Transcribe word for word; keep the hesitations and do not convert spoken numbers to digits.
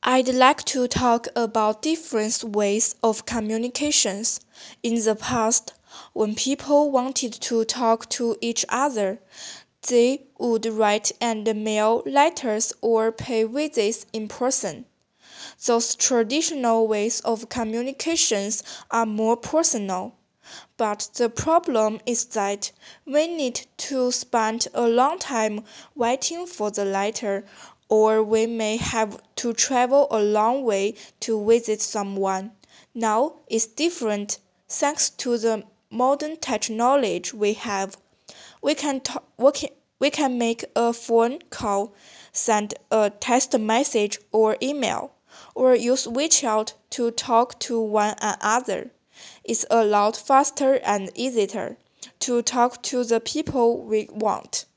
I'd like to talk about different ways of communications. In the past, when people wanted to talk to each other, they would write and mail letters or pay visits in person. Those traditional ways of communications are more personal. But the problem is that we need to spend a long time waiting for the letter, or we may have to travel a long way to visit someone. Now it's different thanks to the modern technology we have. We can, ta- we can, we can make a phone call, send a text message or email, or use WeChat to talk to one another. It's a lot faster and easier to talk to the people we want.